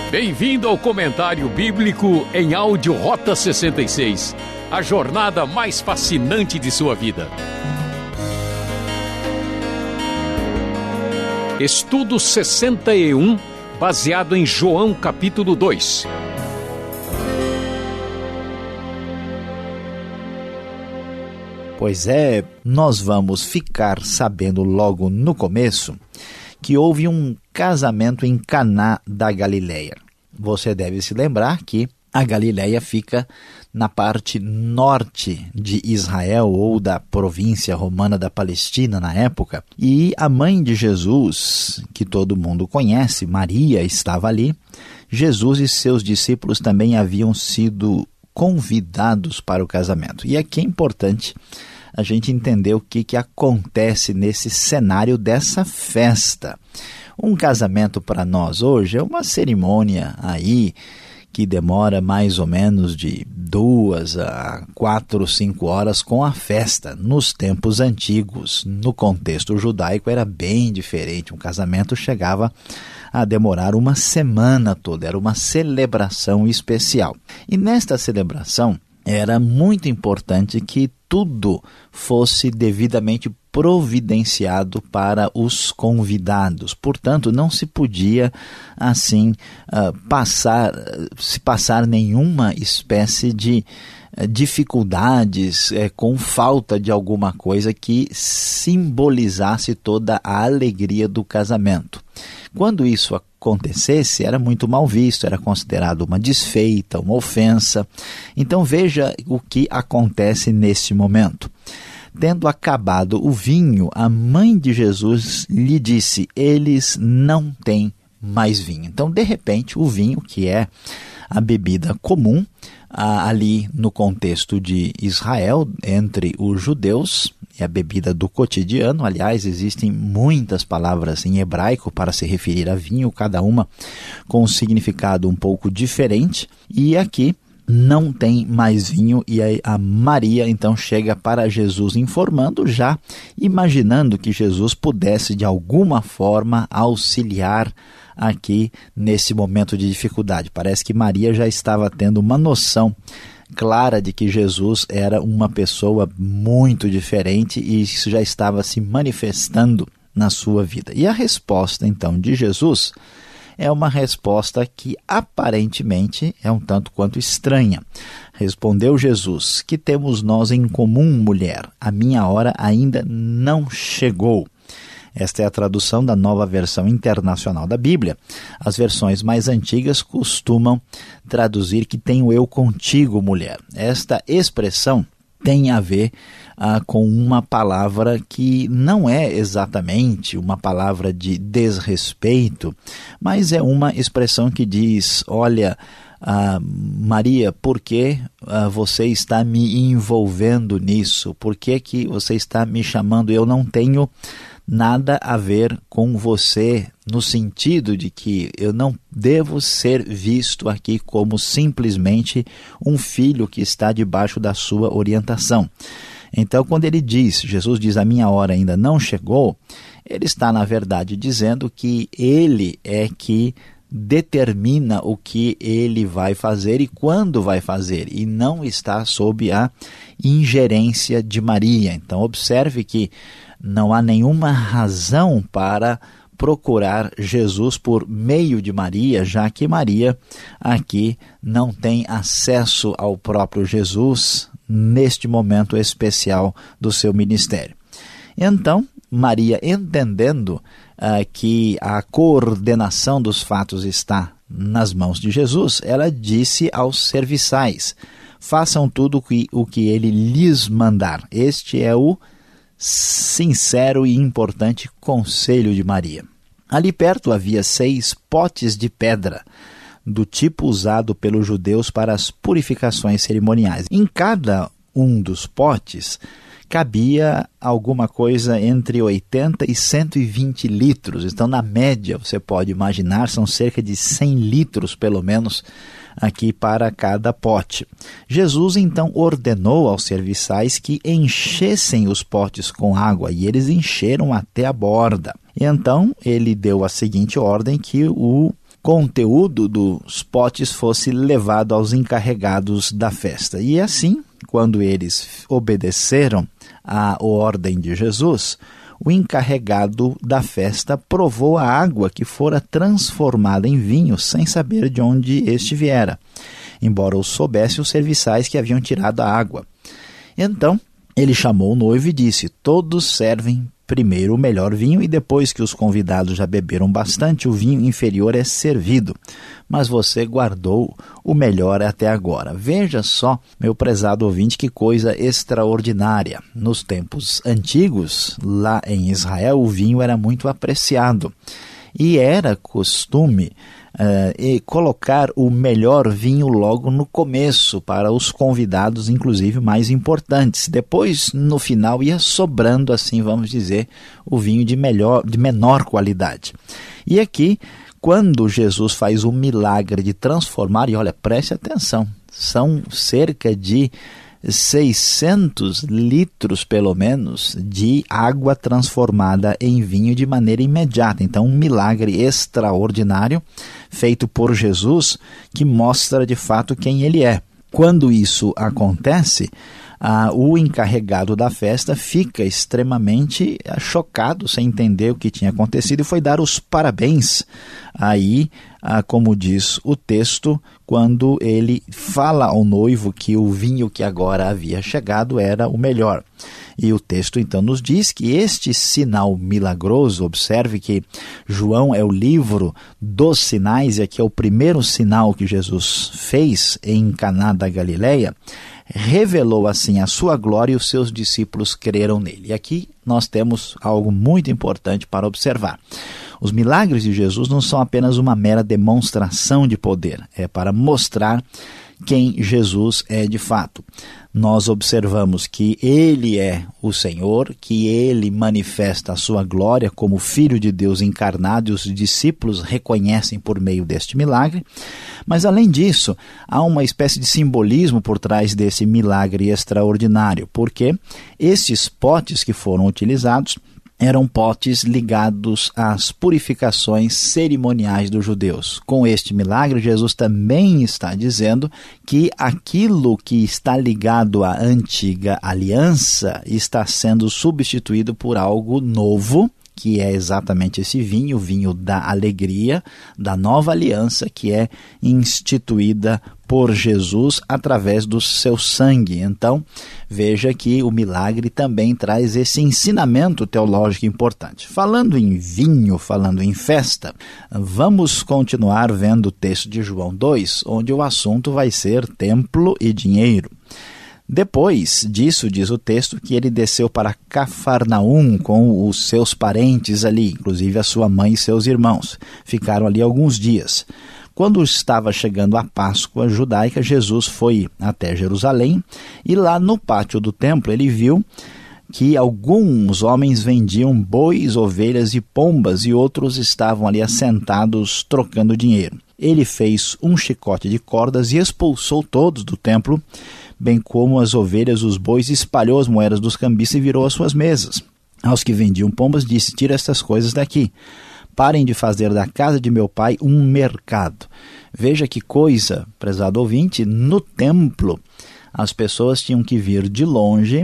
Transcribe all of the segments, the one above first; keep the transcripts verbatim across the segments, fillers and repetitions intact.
Bem-vindo ao Comentário Bíblico em áudio Rota sessenta e seis, a jornada mais fascinante de sua vida. Estudo sessenta e um, baseado em João capítulo dois. Pois é, nós vamos ficar sabendo logo no começo que houve um casamento em Caná da Galileia. Você deve se lembrar que a Galileia fica na parte norte de Israel ou da província romana da Palestina na época. E a mãe de Jesus, que todo mundo conhece, Maria, estava ali. Jesus e seus discípulos também haviam sido convidados para o casamento. E aqui é importante a gente entender o que, que acontece nesse cenário dessa festa. Um casamento para nós hoje é uma cerimônia aí que demora mais ou menos de duas a quatro, cinco horas com a festa. Nos tempos antigos, no contexto judaico, era bem diferente. Um casamento chegava a demorar uma semana toda, era uma celebração especial. E nesta celebração, era muito importante que tudo fosse devidamente providenciado para os convidados. Portanto, não se podia, assim, uh, passar, se passar nenhuma espécie de uh, dificuldades uh, com falta de alguma coisa que simbolizasse toda a alegria do casamento. Quando isso acontecesse, era muito mal visto, era considerado uma desfeita, uma ofensa. Então veja o que acontece nesse momento. Tendo acabado o vinho, a mãe de Jesus lhe disse: eles não têm mais vinho. Então, de repente, o vinho, que é a bebida comum ali no contexto de Israel, entre os judeus, é a bebida do cotidiano. Aliás, existem muitas palavras em hebraico para se referir a vinho, cada uma com um significado um pouco diferente. E aqui não tem mais vinho, e aí a Maria então chega para Jesus informando, já imaginando que Jesus pudesse de alguma forma auxiliar aqui nesse momento de dificuldade. Parece que Maria já estava tendo uma noção clara de que Jesus era uma pessoa muito diferente e isso já estava se manifestando na sua vida. E a resposta então de Jesus é uma resposta que aparentemente é um tanto quanto estranha. Respondeu Jesus: que temos nós em comum, mulher? A minha hora ainda não chegou. Esta é a tradução da Nova Versão Internacional da Bíblia. As versões mais antigas costumam traduzir que tenho eu contigo, mulher. Esta expressão tem a ver ah, com uma palavra que não é exatamente uma palavra de desrespeito, mas é uma expressão que diz: olha, ah, Maria, por que ah, você está me envolvendo nisso? Por que, que você está me chamando? Eu não tenho nada a ver com você, no sentido de que eu não devo ser visto aqui como simplesmente um filho que está debaixo da sua orientação. Então, quando ele diz, Jesus diz, a minha hora ainda não chegou, ele está, na verdade, dizendo que ele é que determina o que ele vai fazer e quando vai fazer, e não está sob a ingerência de Maria. Então, observe que não há nenhuma razão para procurar Jesus por meio de Maria, já que Maria aqui não tem acesso ao próprio Jesus neste momento especial do seu ministério. Então, Maria, entendendo uh, que a coordenação dos fatos está nas mãos de Jesus, ela disse aos serviçais: façam tudo o que, o que ele lhes mandar. Este é o sincero e importante conselho de Maria. Ali perto havia seis potes de pedra, do tipo usado pelos judeus para as purificações cerimoniais. Em cada um dos potes cabia alguma coisa entre oitenta e cento e vinte litros. Então, na média, você pode imaginar, são cerca de cem litros, pelo menos, aqui para cada pote. Jesus, então, ordenou aos serviçais que enchessem os potes com água, e eles encheram até a borda. E então, ele deu a seguinte ordem, que o conteúdo dos potes fosse levado aos encarregados da festa. E assim, quando eles obedeceram à ordem de Jesus, o encarregado da festa provou a água que fora transformada em vinho sem saber de onde este viera, embora o soubesse os serviçais que haviam tirado a água. Então ele chamou o noivo e disse: todos servem primeiro o melhor vinho, e depois que os convidados já beberam bastante, o vinho inferior é servido. Mas você guardou o melhor até agora. Veja só, meu prezado ouvinte, que coisa extraordinária. Nos tempos antigos, lá em Israel, o vinho era muito apreciado. E era costume uh, e colocar o melhor vinho logo no começo para os convidados, inclusive mais importantes. Depois, no final, ia sobrando, assim vamos dizer, o vinho de, melhor, de menor qualidade. E aqui, quando Jesus faz o milagre de transformar, e olha, preste atenção, são cerca de seiscentos litros, pelo menos, de água transformada em vinho de maneira imediata. Então, um milagre extraordinário feito por Jesus que mostra de fato quem ele é. Quando isso acontece, ah, o encarregado da festa fica extremamente chocado, sem entender o que tinha acontecido, e foi dar os parabéns. Aí, ah, como diz o texto, quando ele fala ao noivo que o vinho que agora havia chegado era o melhor. E o texto então nos diz que este sinal milagroso, observe que João é o livro dos sinais, e aqui é o primeiro sinal que Jesus fez em Caná da Galileia, revelou assim a sua glória, e os seus discípulos creram nele. E aqui nós temos algo muito importante para observar. Os milagres de Jesus não são apenas uma mera demonstração de poder, é para mostrar quem Jesus é de fato. Nós observamos que ele é o Senhor, que ele manifesta a sua glória como Filho de Deus encarnado, e os discípulos reconhecem por meio deste milagre. Mas além disso, há uma espécie de simbolismo por trás desse milagre extraordinário, porque esses potes que foram utilizados eram potes ligados às purificações cerimoniais dos judeus. Com este milagre, Jesus também está dizendo que aquilo que está ligado à antiga aliança está sendo substituído por algo novo, que é exatamente esse vinho, o vinho da alegria, da nova aliança, que é instituída por Jesus através do seu sangue. Então, veja que o milagre também traz esse ensinamento teológico importante. Falando em vinho, falando em festa, vamos continuar vendo o texto de João dois, onde o assunto vai ser templo e dinheiro. Depois disso, diz o texto, que ele desceu para Cafarnaum com os seus parentes ali, inclusive a sua mãe e seus irmãos. Ficaram ali alguns dias. Quando estava chegando a Páscoa judaica, Jesus foi até Jerusalém, e lá no pátio do templo ele viu que alguns homens vendiam bois, ovelhas e pombas, e outros estavam ali assentados trocando dinheiro. Ele fez um chicote de cordas e expulsou todos do templo, bem como as ovelhas, os bois, espalhou as moedas dos cambistas e virou as suas mesas. Aos que vendiam pombas disse: tira estas coisas daqui. Parem de fazer da casa de meu pai um mercado. Veja que coisa, prezado ouvinte, no templo as pessoas tinham que vir de longe,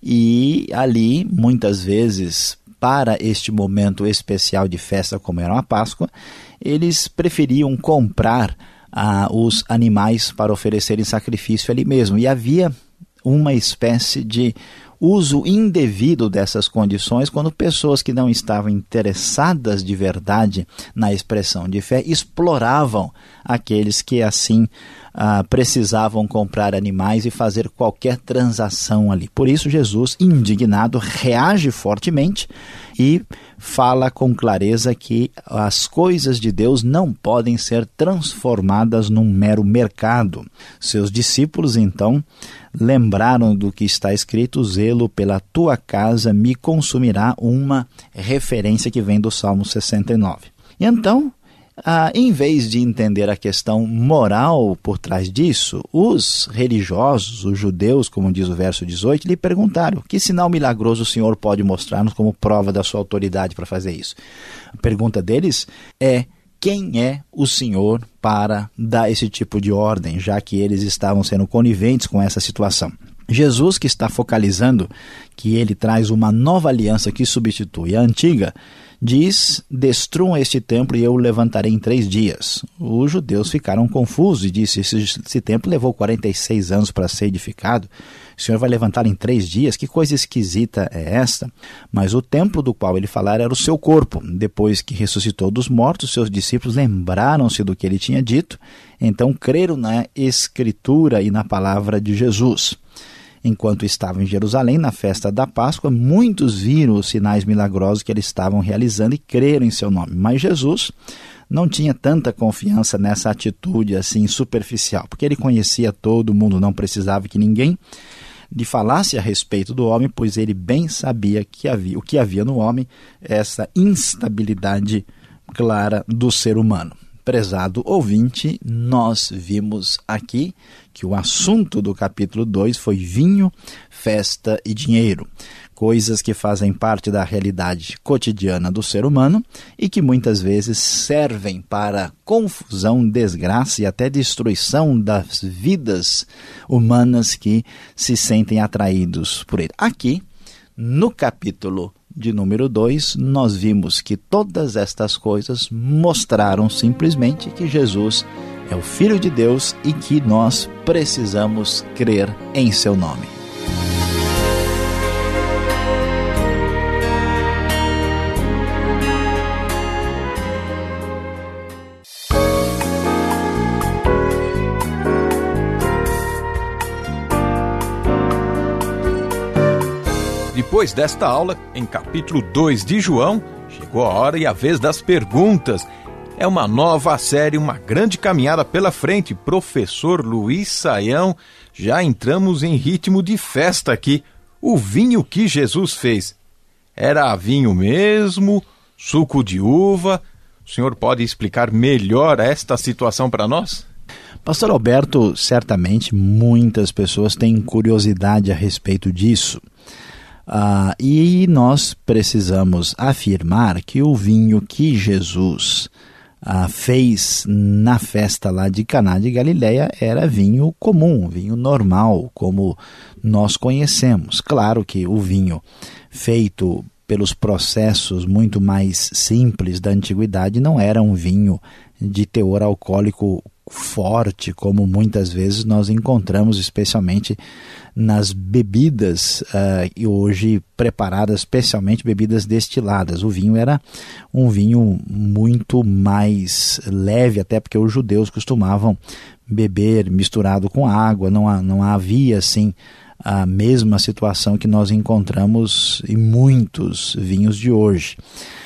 e ali, muitas vezes, para este momento especial de festa como era a Páscoa, eles preferiam comprar ah, os animais para oferecerem sacrifício ali mesmo. E havia uma espécie de uso indevido dessas condições, quando pessoas que não estavam interessadas de verdade na expressão de fé exploravam aqueles que assim ah, precisavam comprar animais e fazer qualquer transação ali. Por isso Jesus, indignado, reage fortemente e fala com clareza que as coisas de Deus não podem ser transformadas num mero mercado. Seus discípulos então lembraram do que está escrito: o zelo pela tua casa me consumirá, uma referência que vem do Salmo sessenta e nove. E então, ah, em vez de entender a questão moral por trás disso, os religiosos, os judeus, como diz o verso dezoito, lhe perguntaram: que sinal milagroso o Senhor pode mostrar-nos como prova da sua autoridade para fazer isso? A pergunta deles é: quem é o Senhor para dar esse tipo de ordem, já que eles estavam sendo coniventes com essa situação. Jesus, que está focalizando que ele traz uma nova aliança que substitui a antiga, diz: destruam este templo e eu o levantarei em três dias. Os judeus ficaram confusos e disse: esse, esse templo levou quarenta e seis anos para ser edificado, o Senhor vai levantá-lo em três dias? Que coisa esquisita é esta? Mas o templo do qual ele falara era o seu corpo. Depois que ressuscitou dos mortos, seus discípulos lembraram-se do que ele tinha dito, então creram na Escritura e na palavra de Jesus. Enquanto estavam em Jerusalém, na festa da Páscoa, muitos viram os sinais milagrosos que eles estavam realizando e creram em seu nome. Mas Jesus não tinha tanta confiança nessa atitude assim superficial, porque ele conhecia todo mundo, não precisava que ninguém lhe falasse a respeito do homem, pois ele bem sabia que havia, o que havia no homem, essa instabilidade clara do ser humano. Prezado ouvinte, nós vimos aqui que o assunto do capítulo dois foi vinho, festa e dinheiro, coisas que fazem parte da realidade cotidiana do ser humano e que muitas vezes servem para confusão, desgraça e até destruição das vidas humanas que se sentem atraídos por ele. Aqui, no capítulo de número dois, nós vimos que todas estas coisas mostraram simplesmente que Jesus é o Filho de Deus e que nós precisamos crer em seu nome. Depois desta aula, em capítulo dois de João, chegou a hora e a vez das perguntas. É uma nova série, uma grande caminhada pela frente. Professor Luiz Saião, já entramos em ritmo de festa aqui. O vinho que Jesus fez, era vinho mesmo? Suco de uva? O senhor pode explicar melhor esta situação para nós? Pastor Alberto, certamente muitas pessoas têm curiosidade a respeito disso. Uh, e nós precisamos afirmar que o vinho que Jesus uh, fez na festa lá de Caná de Galileia era vinho comum, vinho normal, como nós conhecemos. Claro que o vinho feito pelos processos muito mais simples da antiguidade não era um vinho de teor alcoólico forte, como muitas vezes nós encontramos, especialmente nas bebidas uh, e hoje preparadas, especialmente bebidas destiladas. O vinho era um vinho muito mais leve, até porque os judeus costumavam beber misturado com água, não, não havia assim a mesma situação que nós encontramos em muitos vinhos de hoje.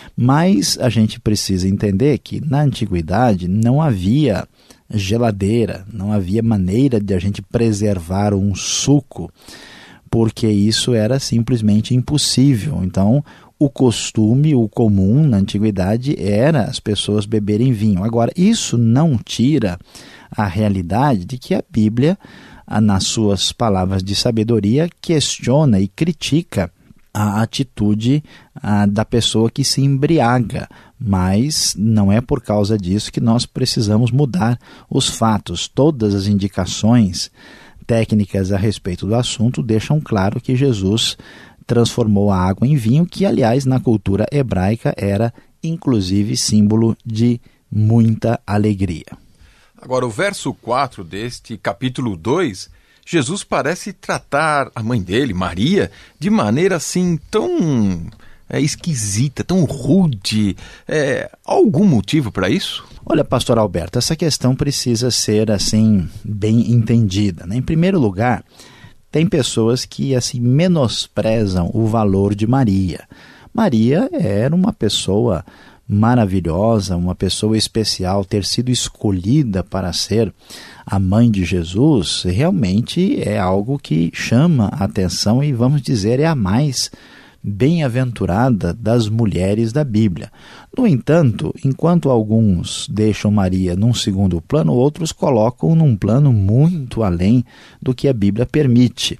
Mas a gente precisa entender que na antiguidade não havia geladeira, não havia maneira de a gente preservar um suco, porque isso era simplesmente impossível. Então, o costume, o comum na antiguidade era as pessoas beberem vinho. Agora, isso não tira a realidade de que a Bíblia, nas suas palavras de sabedoria, questiona e critica a atitude a, da pessoa que se embriaga, mas não é por causa disso que nós precisamos mudar os fatos. Todas as indicações técnicas a respeito do assunto deixam claro que Jesus transformou a água em vinho, que aliás na cultura hebraica era inclusive símbolo de muita alegria. Agora o verso quatro deste capítulo dois, Jesus parece tratar a mãe dele, Maria, de maneira assim tão é, esquisita, tão rude. É, algum motivo para isso? Olha, pastor Alberto, essa questão precisa ser assim bem entendida, né? Em primeiro lugar, tem pessoas que assim menosprezam o valor de Maria. Maria era uma pessoa maravilhosa, uma pessoa especial. Ter sido escolhida para ser a mãe de Jesus realmente é algo que chama a atenção e, vamos dizer, é a mais bem-aventurada das mulheres da Bíblia. No entanto, enquanto alguns deixam Maria num segundo plano, outros colocam num plano muito além do que a Bíblia permite.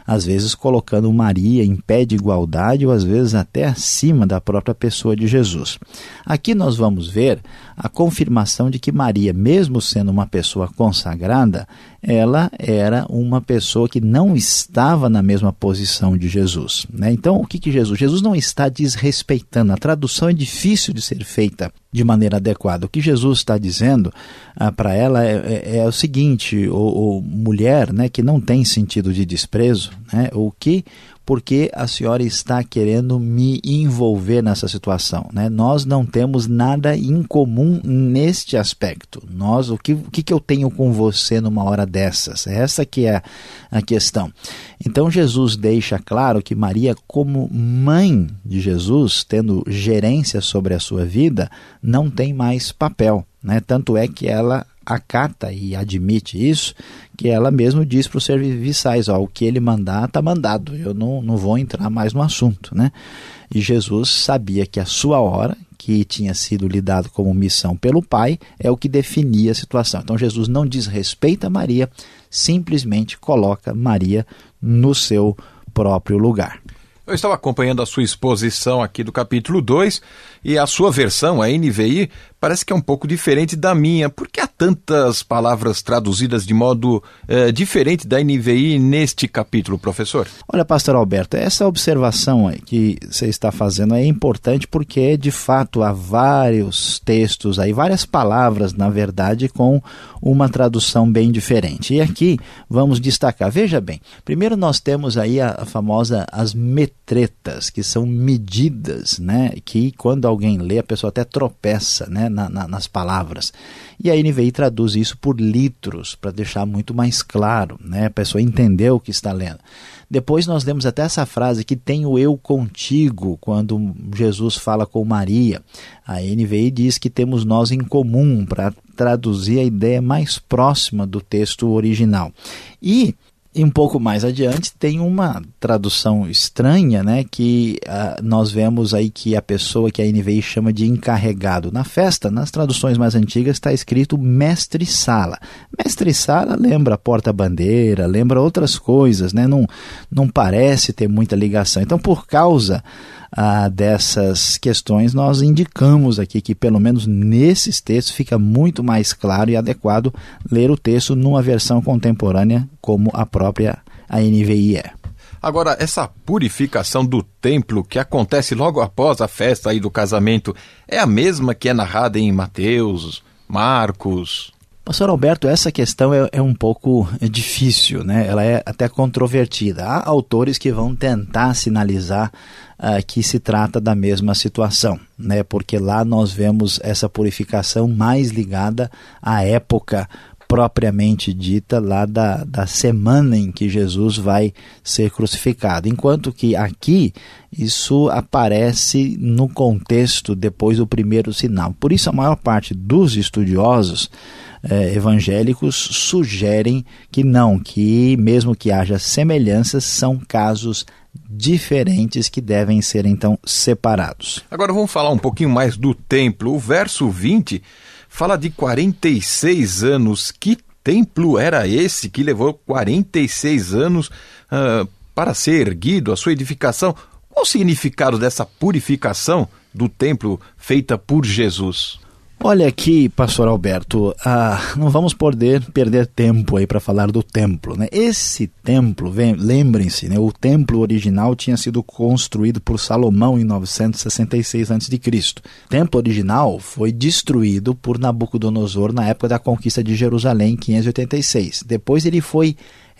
às vezes colocando Maria em pé de igualdade ou às vezes até acima da própria pessoa de Jesus. Aqui nós vamos ver a confirmação de que Maria, mesmo sendo uma pessoa consagrada, ela era uma pessoa que não estava na mesma posição de Jesus, né? Então, o que que Jesus? Jesus não está desrespeitando. A tradução é difícil de ser feita de maneira adequada. O que Jesus está dizendo ah, para ela é, é, é o seguinte, o, o mulher, né, que não tem sentido de desprezo, né, o que... porque a senhora está querendo me envolver nessa situação, né? Nós não temos nada em comum neste aspecto. Nós, o que, o que eu tenho com você numa hora dessas? Essa que é a questão. Então Jesus deixa claro que Maria, como mãe de Jesus, tendo gerência sobre a sua vida, não tem mais papel, né? Tanto é que ela acata e admite isso, que ela mesmo diz para os serviçais, ó, o que ele mandar está mandado, eu não, não vou entrar mais no assunto, né? E Jesus sabia que a sua hora, que tinha sido lhe dado como missão pelo Pai, é o que definia a situação. Então Jesus não desrespeita Maria, simplesmente coloca Maria no seu próprio lugar. Eu estava acompanhando a sua exposição aqui do capítulo dois e a sua versão, a N V I, parece que é um pouco diferente da minha. Por que há tantas palavras traduzidas de modo eh, diferente da N V I neste capítulo, professor? Olha, pastor Alberto, essa observação aí que você está fazendo é importante porque, de fato, há vários textos aí, várias palavras, na verdade, com uma tradução bem diferente. E aqui vamos destacar, veja bem, primeiro nós temos aí a, a famosa, as metretas, que são medidas, né, que quando alguém lê, a pessoa até tropeça, né, na, na, nas palavras. E a N V I traduz isso por litros, para deixar muito mais claro, né, a pessoa entender o que está lendo. Depois nós temos até essa frase que tem o eu contigo, quando Jesus fala com Maria. A N V I diz que temos nós em comum, para traduzir a ideia mais próxima do texto original. E E um pouco mais adiante tem uma tradução estranha, né, que uh, nós vemos aí que a pessoa que a N V I chama de encarregado na festa, nas traduções mais antigas está escrito mestre-sala. Mestre-sala lembra porta-bandeira, lembra outras coisas, né, não, não parece ter muita ligação. Então, por causa ah, dessas questões, nós indicamos aqui que, pelo menos nesses textos, fica muito mais claro e adequado ler o texto numa versão contemporânea como a própria a N V I é. Agora, essa purificação do templo que acontece logo após a festa aí do casamento é a mesma que é narrada em Mateus, Marcos? Pastor Alberto, essa questão é, é um pouco difícil, né? Ela é até controvertida. Há autores que vão tentar sinalizar uh, que se trata da mesma situação, né? Porque lá nós vemos essa purificação mais ligada à época propriamente dita lá da, da semana em que Jesus vai ser crucificado, enquanto que aqui isso aparece no contexto depois do primeiro sinal. Por isso a maior parte dos estudiosos eh, evangélicos sugerem que não, que mesmo que haja semelhanças, são casos diferentes que devem ser então separados. Agora vamos falar um pouquinho mais do templo. O verso vinte fala de quarenta e seis anos. Que templo era esse que levou quarenta e seis anos uh, para ser erguido, a sua edificação? Qual o significado dessa purificação do templo feita por Jesus? Olha aqui, pastor Alberto, ah, não vamos poder perder tempo aí para falar do templo, né? Esse templo, lembrem-se, né, o templo original tinha sido construído por Salomão em novecentos e sessenta e seis antes de Cristo. O templo original foi destruído por Nabucodonosor na época da conquista de Jerusalém em quinhentos e oitenta e seis. Depois ele foi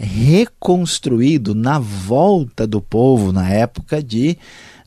reconstruído na volta do povo na época de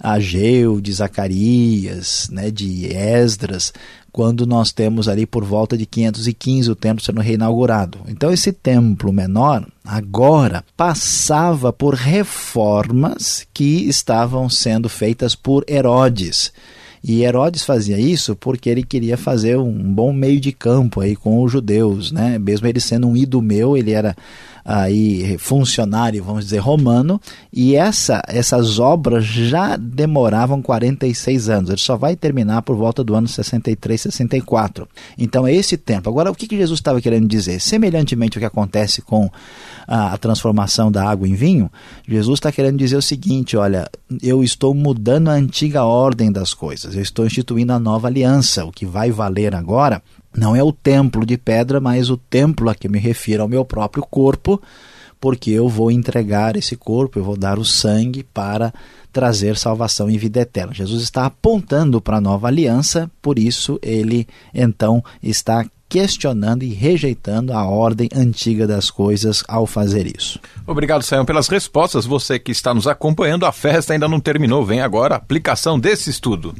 Ageu, de Zacarias, né, de Esdras, quando nós temos ali por volta de quinhentos e quinze o templo sendo reinaugurado. Então esse templo menor agora passava por reformas que estavam sendo feitas por Herodes. E Herodes fazia isso porque ele queria fazer um bom meio de campo aí com os judeus, né? Mesmo ele sendo um idumeu, ele era aí funcionário, vamos dizer, romano, e essa, essas obras já demoravam quarenta e seis anos. Ele só vai terminar por volta do ano sessenta e três, sessenta e quatro. Então é esse tempo. Agora, o que, que Jesus estava querendo dizer? Semelhantemente ao que acontece com a, a transformação da água em vinho, Jesus está querendo dizer o seguinte: olha, eu estou mudando a antiga ordem das coisas, eu estou instituindo a nova aliança. O que vai valer agora não é o templo de pedra, mas o templo a que me refiro ao meu próprio corpo, porque eu vou entregar esse corpo, eu vou dar o sangue para trazer salvação e vida eterna. Jesus está apontando para a nova aliança, por isso ele então está questionando e rejeitando a ordem antiga das coisas ao fazer isso. Obrigado, Sayão, pelas respostas. Você que está nos acompanhando, a festa ainda não terminou. Vem agora a aplicação desse estudo.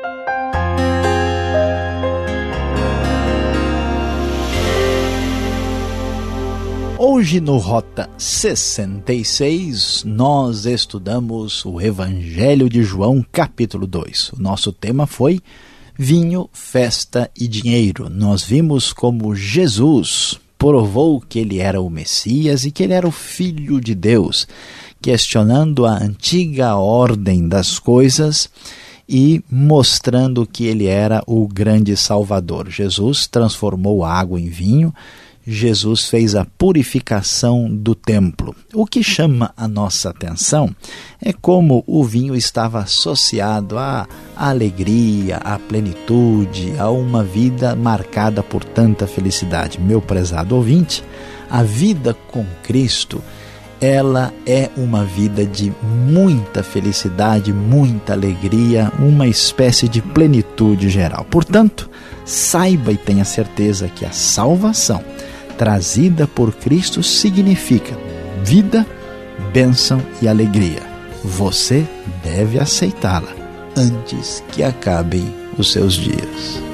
Hoje no Rota sessenta e seis, nós estudamos o Evangelho de João, capítulo dois. O nosso tema foi vinho, festa e dinheiro. Nós vimos como Jesus provou que ele era o Messias e que ele era o Filho de Deus, questionando a antiga ordem das coisas e mostrando que ele era o grande Salvador. Jesus transformou a água em vinho. Jesus fez a purificação do templo. O que chama a nossa atenção é como o vinho estava associado à alegria, à plenitude, a uma vida marcada por tanta felicidade. Meu prezado ouvinte, a vida com Cristo, ela é uma vida de muita felicidade, muita alegria, uma espécie de plenitude geral. Portanto, saiba e tenha certeza que a salvação trazida por Cristo significa vida, bênção e alegria. Você deve aceitá-la antes que acabem os seus dias.